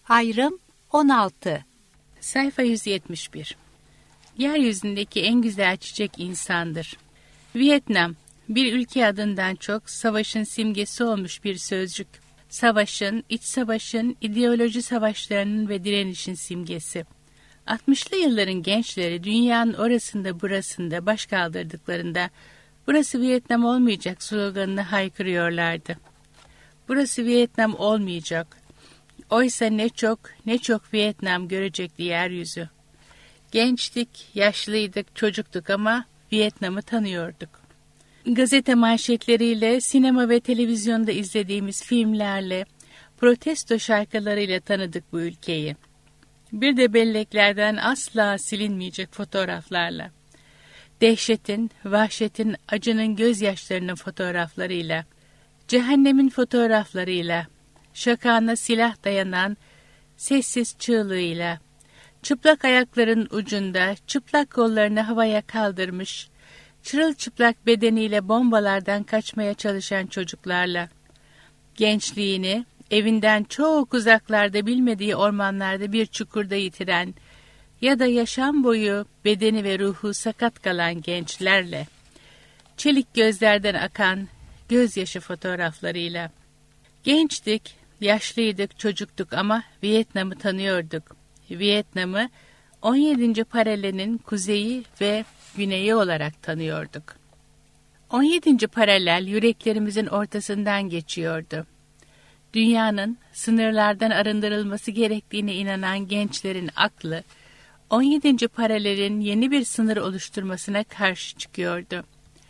Ayrım 16. Sayfa 171. Yeryüzündeki en güzel çiçek insandır. Vietnam, bir ülke adından çok savaşın simgesi olmuş bir sözcük. Savaşın, iç savaşın, ideoloji savaşlarının ve direnişin simgesi. 60'lı yılların gençleri dünyanın orasında burasında baş kaldırdıklarında "Burası Vietnam olmayacak" sloganını haykırıyorlardı. Burası Vietnam olmayacak. Oysa ne çok Vietnam görecekti yeryüzü. Gençtik, yaşlıydık, çocuktuk ama Vietnam'ı tanıyorduk. Gazete manşetleriyle, sinema ve televizyonda izlediğimiz filmlerle, protesto şarkılarıyla tanıdık bu ülkeyi. Bir de belleklerden asla silinmeyecek fotoğraflarla. Dehşetin, vahşetin, acının gözyaşlarının fotoğraflarıyla, cehennemin fotoğraflarıyla, şakağına silah dayanan sessiz çığlığıyla, çıplak ayakların ucunda çıplak kollarını havaya kaldırmış, çırılçıplak bedeniyle bombalardan kaçmaya çalışan çocuklarla, gençliğini evinden çok uzaklarda bilmediği ormanlarda bir çukurda yitiren ya da yaşam boyu bedeni ve ruhu sakat kalan gençlerle, çelik gözlerden akan gözyaşı fotoğraflarıyla. Gençtik, yaşlıydık, çocuktuk ama Vietnam'ı tanıyorduk. Vietnam'ı 17. paralenin kuzeyi ve güneyi olarak tanıyorduk. 17. paralel yüreklerimizin ortasından geçiyordu. Dünyanın sınırlardan arındırılması gerektiğine inanan gençlerin aklı, 17. paralelin yeni bir sınır oluşturmasına karşı çıkıyordu.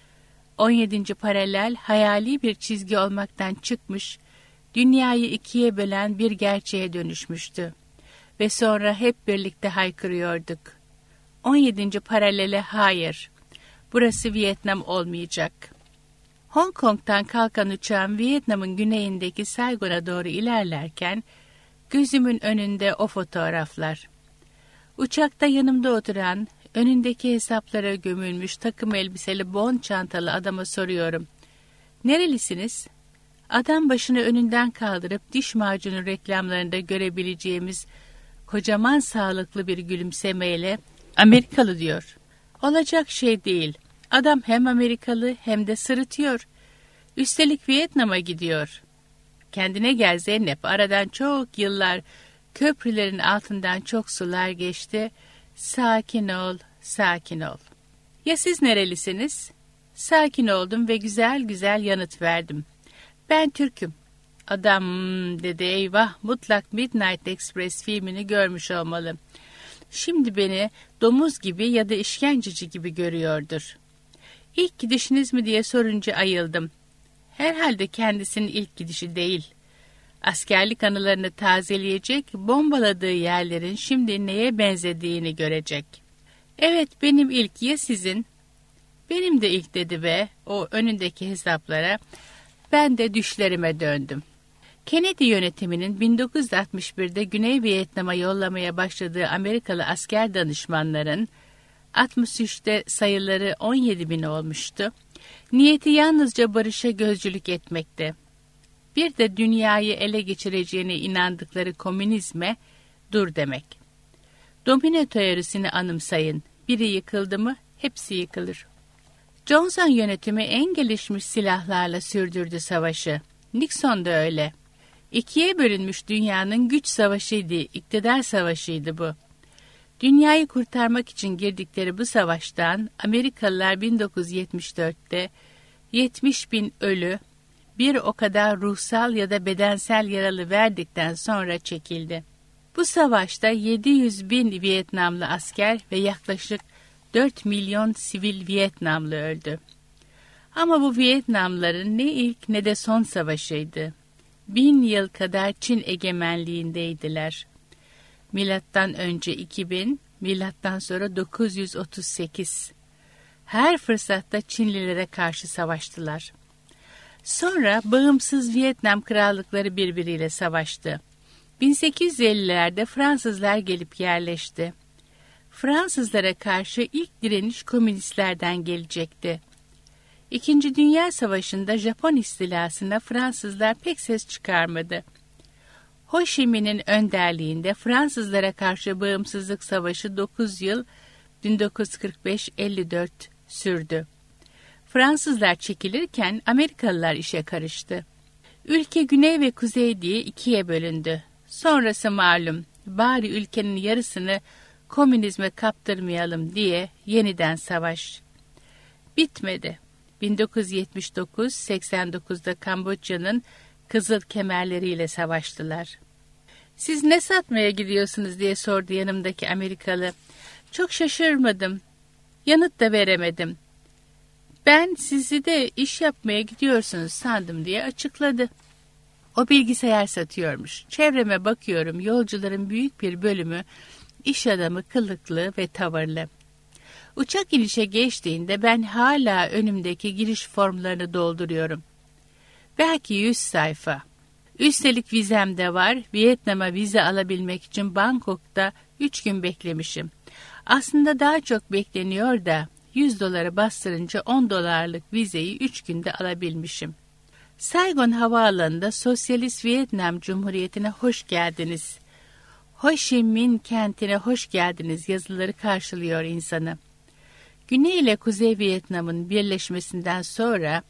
17. paralel hayali bir çizgi olmaktan çıkmış, dünyayı ikiye bölen bir gerçeğe dönüşmüştü. Ve sonra hep birlikte haykırıyorduk. 17. paralele hayır, burası Vietnam olmayacak. Hong Kong'tan kalkan uçağın Vietnam'ın güneyindeki Saigon'a doğru ilerlerken, gözümün önünde o fotoğraflar. Uçakta yanımda oturan, önündeki hesaplara gömülmüş takım elbiseli bond çantalı adama soruyorum. "Nerelisiniz?" Adam başını önünden kaldırıp diş macunu reklamlarında görebileceğimiz kocaman sağlıklı bir gülümsemeyle "Amerikalı" diyor. Olacak şey değil. Adam hem Amerikalı hem de sırıtıyor. Üstelik Vietnam'a gidiyor. Kendine gel Zeynep, aradan çok yıllar, köprülerin altından çok sular geçti. Sakin ol, sakin ol. Ya siz nerelisiniz? Sakin oldum ve güzel güzel yanıt verdim. Ben Türk'üm. Adam dedi, eyvah, mutlak Midnight Express filmini görmüş olmalı. Şimdi beni domuz gibi ya da işkenceci gibi görüyordur. İlk gidişiniz mi diye sorunca ayıldım. Herhalde kendisinin ilk gidişi değil. Askerlik anılarını tazeleyecek, bombaladığı yerlerin şimdi neye benzediğini görecek. Evet, benim ilk, ya sizin? Benim de ilk dedi ve o önündeki hesaplara, ben de düşlerime döndüm. Kennedy yönetiminin 1961'de Güney Vietnam'a yollamaya başladığı Amerikalı asker danışmanların 63'te sayıları 17.000 olmuştu. Niyeti yalnızca barışa gözcülük etmekte. Bir de dünyayı ele geçireceğine inandıkları komünizme dur demek. Domino teorisini anımsayın. Biri yıkıldı mı hepsi yıkılır. Johnson yönetimi en gelişmiş silahlarla sürdürdü savaşı. Nixon da öyle. İkiye bölünmüş dünyanın güç savaşıydı, iktidar savaşıydı bu. Dünyayı kurtarmak için girdikleri bu savaştan Amerikalılar 1974'te 70.000 ölü, bir o kadar ruhsal ya da bedensel yaralı verdikten sonra çekildi. Bu savaşta 700.000 Vietnamlı asker ve yaklaşık 4 milyon sivil Vietnamlı öldü. Ama bu Vietnamların ne ilk ne de son savaşıydı. 1000 yıl kadar Çin egemenliğindeydiler. Milattan önce 2000, milattan sonra 938. Her fırsatta Çinlilere karşı savaştılar. Sonra bağımsız Vietnam krallıkları birbiriyle savaştı. 1850'lerde Fransızlar gelip yerleşti. Fransızlara karşı ilk direniş komünistlerden gelecekti. İkinci Dünya Savaşı'nda Japon istilasına Fransızlar pek ses çıkarmadı. Ho Chi Minh'in önderliğinde Fransızlara karşı bağımsızlık savaşı 9 yıl 1945-54 sürdü. Fransızlar çekilirken Amerikalılar işe karıştı. Ülke güney ve kuzey diye ikiye bölündü. Sonrası malum, bari ülkenin yarısını komünizme kaptırmayalım diye yeniden savaş. Bitmedi. 1979-89'da Kamboçya'nın kızıl kemerleriyle savaştılar. "Siz ne satmaya gidiyorsunuz?" diye sordu yanımdaki Amerikalı. Çok şaşırmadım. Yanıt da veremedim. "Ben sizi de iş yapmaya gidiyorsunuz sandım" diye açıkladı. O bilgisayar satıyormuş. Çevreme bakıyorum, yolcuların büyük bir bölümü iş adamı, kılıklı ve tavırlı. Uçak inişe geçtiğinde ben hala önümdeki giriş formlarını dolduruyorum. Belki 100 sayfa. Üstelik vizem de var. Vietnam'a vize alabilmek için Bangkok'ta 3 gün beklemişim. Aslında daha çok bekleniyor da $100 bastırınca $10 vizeyi 3 günde alabilmişim. Saigon Havaalanı'nda Sosyalist Vietnam Cumhuriyeti'ne hoş geldiniz. Ho Chi Minh kentine hoş geldiniz yazıları karşılıyor insanı. Güney ile Kuzey Vietnam'ın birleşmesinden sonra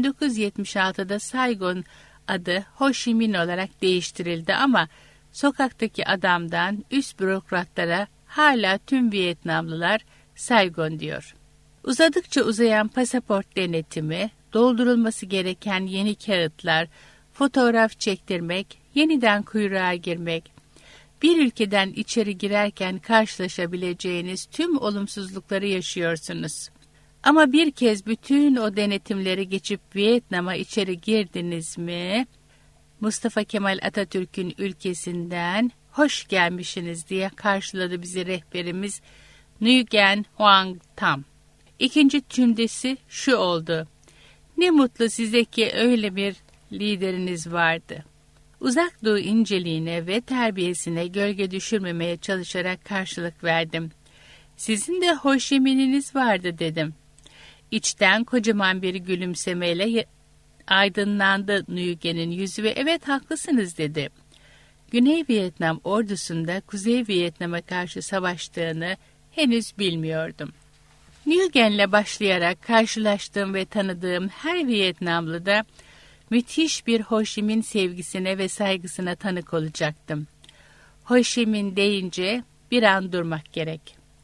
1976'da Saigon adı Ho Chi Minh olarak değiştirildi ama sokaktaki adamdan üst bürokratlara hala tüm Vietnamlılar Saigon diyor. Uzadıkça uzayan pasaport denetimi, doldurulması gereken yeni kağıtlar, fotoğraf çektirmek, yeniden kuyruğa girmek, bir ülkeden içeri girerken karşılaşabileceğiniz tüm olumsuzlukları yaşıyorsunuz. Ama bir kez bütün o denetimleri geçip Vietnam'a içeri girdiniz mi, Mustafa Kemal Atatürk'ün ülkesinden hoş gelmişsiniz diye karşıladı bizi rehberimiz Nguyen Hoang Tam. İkinci cümlesi şu oldu: "Ne mutlu size ki öyle bir lideriniz vardı." Uzak Doğu inceliğine ve terbiyesine gölge düşürmemeye çalışarak karşılık verdim. "Sizin de Ho Chi Minh'iniz vardı" dedim. İçten kocaman bir gülümsemeyle aydınlandı Nguyen'in yüzü ve "Evet, haklısınız" dedi. Güney Vietnam ordusunda Kuzey Vietnam'a karşı savaştığını henüz bilmiyordum. Nguyen'le başlayarak karşılaştığım ve tanıdığım her Vietnamlı da müthiş bir Ho Chi Minh sevgisine ve saygısına tanık olacaktım. Ho Chi Minh deyince bir an durmak gerek.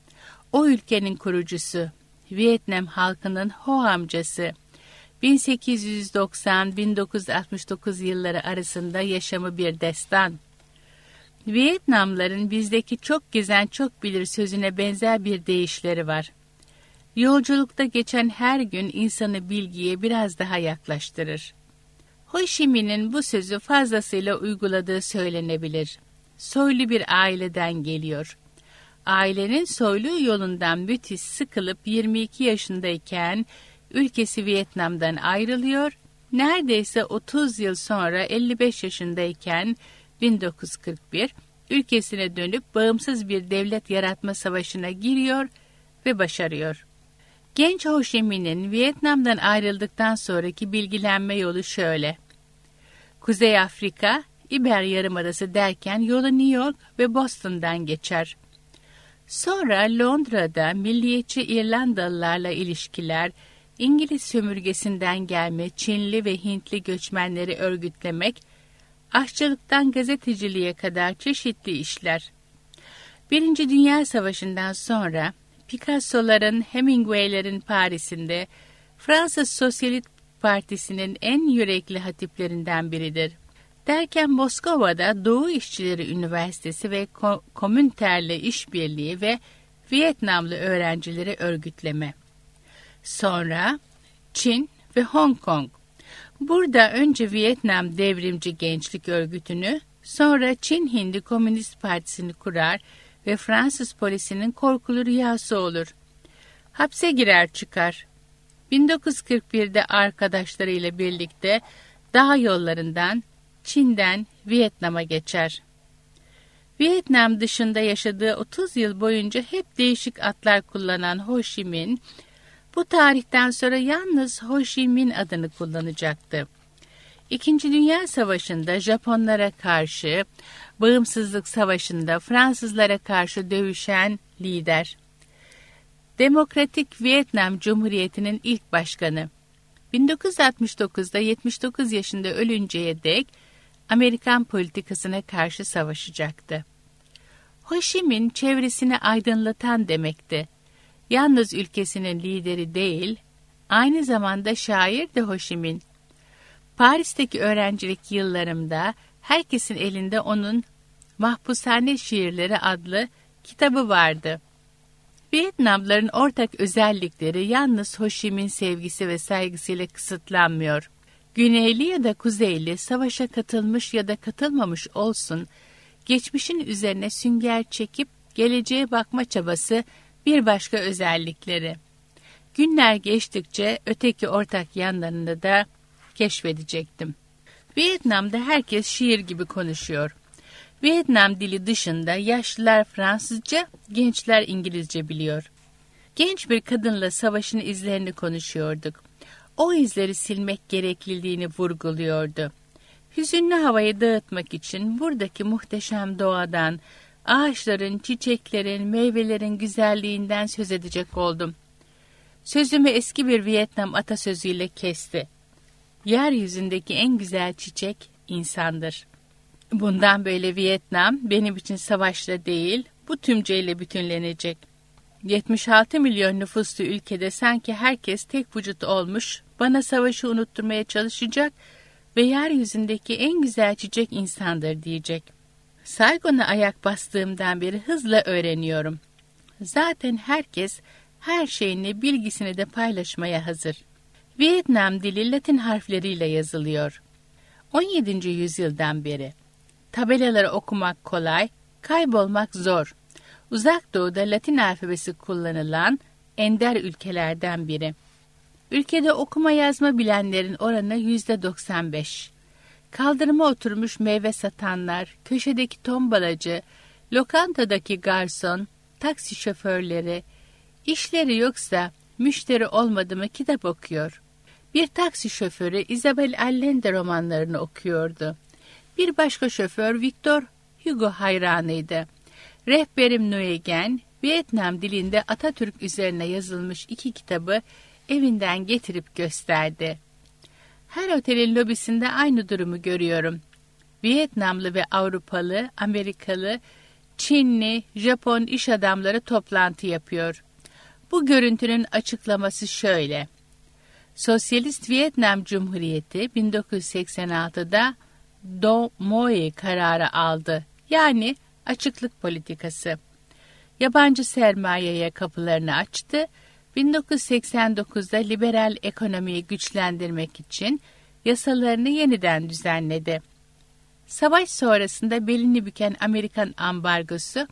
O ülkenin kurucusu, Vietnam halkının Ho amcası, 1890-1969 yılları arasında yaşamı bir destan. Vietnamların bizdeki çok gezen çok bilir sözüne benzer bir deyişleri var. Yolculukta geçen her gün insanı bilgiye biraz daha yaklaştırır. Ho Chi Minh'in bu sözü fazlasıyla uyguladığı söylenebilir. Soylu bir aileden geliyor. Ailenin soylu yolundan müthiş sıkılıp 22 yaşındayken ülkesi Vietnam'dan ayrılıyor. Neredeyse 30 yıl sonra 55 yaşındayken 1941 ülkesine dönüp bağımsız bir devlet yaratma savaşına giriyor ve başarıyor. Genç Ho Chi Minh'in Vietnam'dan ayrıldıktan sonraki bilgilenme yolu şöyle: Kuzey Afrika, İber Yarımadası derken yolu New York ve Boston'dan geçer. Sonra Londra'da milliyetçi İrlandalılarla ilişkiler, İngiliz sömürgesinden gelme Çinli ve Hintli göçmenleri örgütlemek, aşçılıktan gazeteciliğe kadar çeşitli işler. Birinci Dünya Savaşı'ndan sonra Picasso'ların, Hemingway'lerin Paris'inde Fransız Sosyalist Partisi'nin en yürekli hatiplerinden biridir. Derken Moskova'da Doğu İşçileri Üniversitesi ve Komünter'le işbirliği ve Vietnamlı öğrencileri örgütleme. Sonra Çin ve Hong Kong. Burada önce Vietnam Devrimci Gençlik Örgütü'nü, sonra Çin Hindi Komünist Partisi'ni kurar ve Fransız polisinin korkulu rüyası olur. Hapse girer çıkar. 1941'de arkadaşlarıyla birlikte dağ yollarından Çin'den Vietnam'a geçer. Vietnam dışında yaşadığı 30 yıl boyunca hep değişik adlar kullanan Ho Chi Minh, bu tarihten sonra yalnız Ho Chi Minh adını kullanacaktı. İkinci Dünya Savaşı'nda Japonlara karşı, Bağımsızlık Savaşı'nda Fransızlara karşı dövüşen lider. Demokratik Vietnam Cumhuriyeti'nin ilk başkanı. 1969'da 79 yaşında ölünceye dek Amerikan politikasına karşı savaşacaktı. Ho Chi Minh çevresini aydınlatan demekti. Yalnız ülkesinin lideri değil, aynı zamanda şair de Ho Chi Minh. Paris'teki öğrencilik yıllarımda herkesin elinde onun Mahpushane Şiirleri adlı kitabı vardı. Vietnamlıların ortak özellikleri yalnız Ho Chi Minh sevgisi ve saygısıyla kısıtlanmıyor. Güneyli ya da kuzeyli, savaşa katılmış ya da katılmamış olsun, geçmişin üzerine sünger çekip geleceğe bakma çabası bir başka özellikleri. Günler geçtikçe öteki ortak yanlarını da keşfedecektim. Vietnam'da herkes şiir gibi konuşuyor. Vietnam dili dışında yaşlılar Fransızca, gençler İngilizce biliyor. Genç bir kadınla savaşın izlerini konuşuyorduk. O izleri silmek gerekliliğini vurguluyordu. Hüzünlü havayı dağıtmak için buradaki muhteşem doğadan, ağaçların, çiçeklerin, meyvelerin güzelliğinden söz edecek oldum. Sözümü eski bir Vietnam atasözüyle kesti. Yeryüzündeki en güzel çiçek insandır. Bundan böyle Vietnam benim için savaşla değil, bu tümceyle bütünlenecek. 76 milyon nüfuslu ülkede sanki herkes tek vücut olmuş, bana savaşı unutturmaya çalışacak ve yeryüzündeki en güzel çiçek insandır diyecek. Saigon'a ayak bastığımdan beri hızla öğreniyorum. Zaten herkes her şeyini, bilgisini de paylaşmaya hazır. Vietnam dili Latin harfleriyle yazılıyor. 17. yüzyıldan beri. Tabelaları okumak kolay, kaybolmak zor. Uzak Doğu'da Latin alfabesi kullanılan ender ülkelerden biri. Ülkede okuma yazma bilenlerin oranı %95. Kaldırıma oturmuş meyve satanlar, köşedeki tombalacı, lokantadaki garson, taksi şoförleri, işleri yoksa müşteri olmadı mı kitap okuyor. Bir taksi şoförü Isabel Allende romanlarını okuyordu. Bir başka şoför Victor Hugo hayranıydı. Rehberim Nguyen, Vietnam dilinde Atatürk üzerine yazılmış 2 kitabı evinden getirip gösterdi. Her otelin lobisinde aynı durumu görüyorum. Vietnamlı ve Avrupalı, Amerikalı, Çinli, Japon iş adamları toplantı yapıyor. Bu görüntünün açıklaması şöyle. Sosyalist Vietnam Cumhuriyeti 1986'da Do Moi kararı aldı. Yani açıklık politikası. Yabancı sermayeye kapılarını açtı. 1989'da liberal ekonomiyi güçlendirmek için yasalarını yeniden düzenledi. Savaş sonrasında belini büken Amerikan ambargosu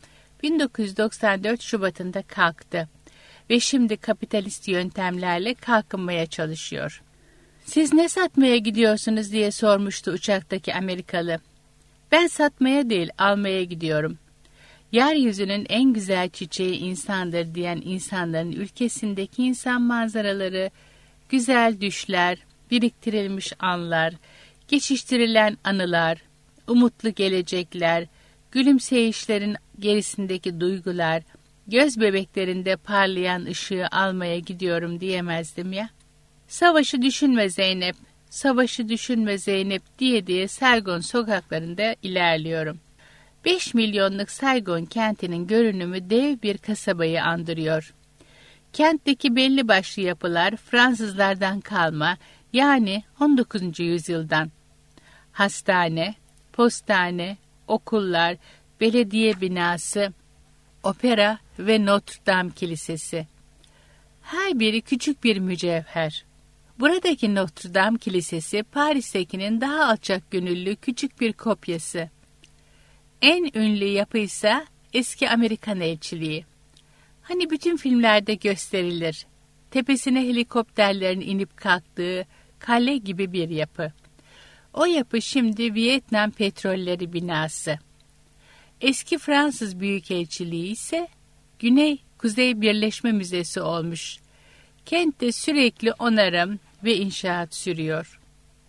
1994 Şubat'ında kalktı ve şimdi kapitalist yöntemlerle kalkınmaya çalışıyor. "Siz ne satmaya gidiyorsunuz?" diye sormuştu uçaktaki Amerikalı. "Ben satmaya değil, almaya gidiyorum. Yeryüzünün en güzel çiçeği insandır diyen insanların ülkesindeki insan manzaraları, güzel düşler, biriktirilmiş anlar, geçiştirilen anılar, umutlu gelecekler, gülümseyişlerin gerisindeki duygular, göz bebeklerinde parlayan ışığı almaya gidiyorum diyemezdim ya. Savaşı düşünme Zeynep, savaşı düşünme Zeynep diye Saigon sokaklarında ilerliyorum. 5 milyonluk Saigon kentinin görünümü dev bir kasabayı andırıyor. Kentteki belli başlı yapılar Fransızlardan kalma, yani 19. yüzyıldan. Hastane, postane, okullar, belediye binası, opera ve Notre Dame Kilisesi. Her biri küçük bir mücevher. Buradaki Notre Dame Kilisesi Paris'tekinin daha alçak gönüllü küçük bir kopyası. En ünlü yapı ise eski Amerikan elçiliği. Hani bütün filmlerde gösterilir. Tepesine helikopterlerin inip kalktığı kale gibi bir yapı. O yapı şimdi Vietnam Petrolleri binası. Eski Fransız Büyükelçiliği ise Güney-Kuzey Birleşme Müzesi olmuş. Kentte sürekli onarım ve inşaat sürüyor.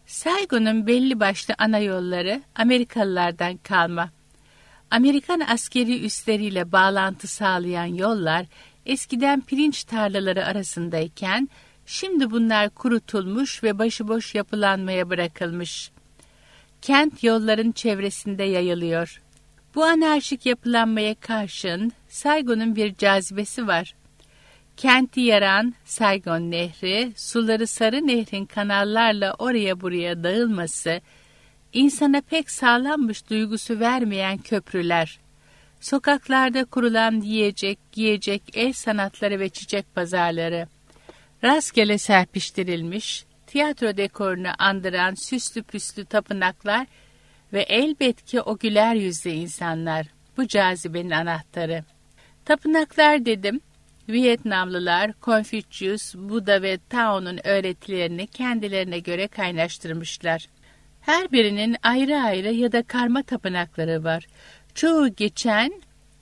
Saigon'un belli başlı ana yolları Amerikalılardan kalma. Amerikan askeri üsleriyle bağlantı sağlayan yollar eskiden pirinç tarlaları arasındayken şimdi bunlar kurutulmuş ve başıboş yapılanmaya bırakılmış. Kent yolların çevresinde yayılıyor. Bu anarşik yapılanmaya karşın Saigon'un bir cazibesi var. Kenti yaran Saigon Nehri, suları Sarı Nehrin kanallarla oraya buraya dağılması, insana pek sağlanmış duygusu vermeyen köprüler, sokaklarda kurulan giyecek el sanatları ve çiçek pazarları, rastgele serpiştirilmiş, tiyatro dekorunu andıran süslü püslü tapınaklar ve elbet ki o güler yüzlü insanlar, bu cazibenin anahtarı. Tapınaklar dedim, Vietnamlılar, Confucius, Buda ve Tao'nun öğretilerini kendilerine göre kaynaştırmışlar. Her birinin ayrı ayrı ya da karma tapınakları var. Çoğu geçen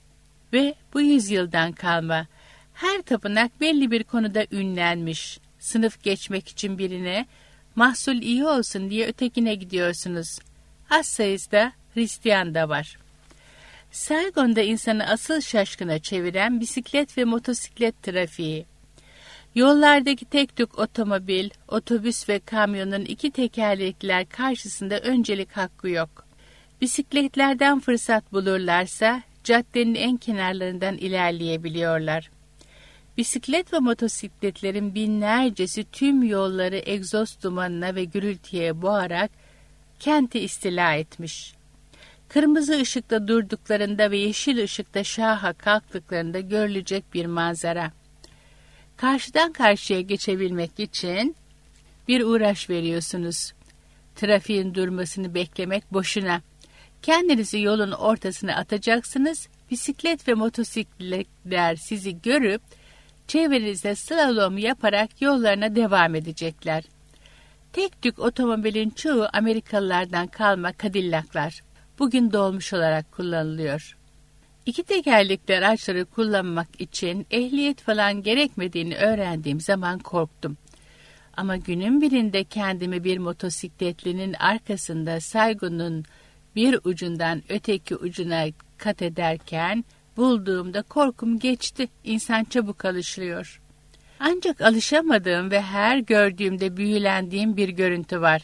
ve bu yüzyıldan kalma. Her tapınak belli bir konuda ünlenmiş. Sınıf geçmek için birine, mahsul iyi olsun diye ötekine gidiyorsunuz. Az sayıda Hristiyan da var. Saigon'da insanı asıl şaşkına çeviren bisiklet ve motosiklet trafiği. Yollardaki tek tük otomobil, otobüs ve kamyonun iki tekerlekliler karşısında öncelik hakkı yok. Bisikletlerden fırsat bulurlarsa caddenin en kenarlarından ilerleyebiliyorlar. Bisiklet ve motosikletlerin binlercesi tüm yolları egzoz dumanına ve gürültüye boğarak kenti istila etmiş. Kırmızı ışıkta durduklarında ve yeşil ışıkta şaha kalktıklarında görülecek bir manzara. Karşıdan karşıya geçebilmek için bir uğraş veriyorsunuz. Trafiğin durmasını beklemek boşuna. Kendinizi yolun ortasına atacaksınız. Bisiklet ve motosikletler sizi görüp çevrenizde slalom yaparak yollarına devam edecekler. Tek tük otomobilin çoğu Amerikalılardan kalma Cadillac'lar. Bugün dolmuş olarak kullanılıyor. İki tekerlekli araçları kullanmak için ehliyet falan gerekmediğini öğrendiğim zaman korktum. Ama günün birinde kendimi bir motosikletlinin arkasında Saigon'un bir ucundan öteki ucuna kat ederken bulduğumda korkum geçti. İnsan çabuk alışıyor. Ancak alışamadığım ve her gördüğümde büyülendiğim bir görüntü var.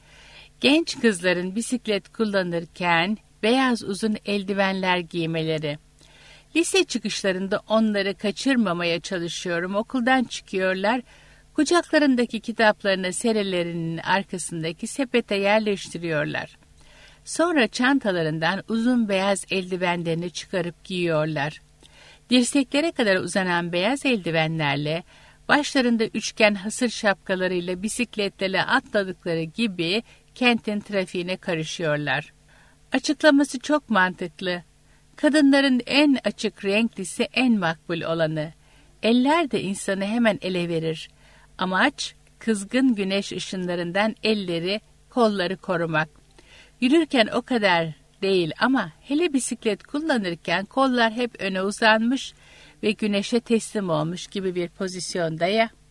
Genç kızların bisiklet kullanırken beyaz uzun eldivenler giymeleri. Lise çıkışlarında onları kaçırmamaya çalışıyorum. Okuldan çıkıyorlar, kucaklarındaki kitaplarını serelerinin arkasındaki sepete yerleştiriyorlar. Sonra çantalarından uzun beyaz eldivenlerini çıkarıp giyiyorlar. Dirseklere kadar uzanan beyaz eldivenlerle, başlarında üçgen hasır şapkalarıyla bisikletlerle atladıkları gibi kentin trafiğine karışıyorlar. Açıklaması çok mantıklı. Kadınların en açık renklisi en makbul olanı. Eller de insanı hemen ele verir. Amaç kızgın güneş ışınlarından elleri, kolları korumak. Yürürken o kadar değil ama hele bisiklet kullanırken kollar hep öne uzanmış ve güneşe teslim olmuş gibi bir pozisyonda ya.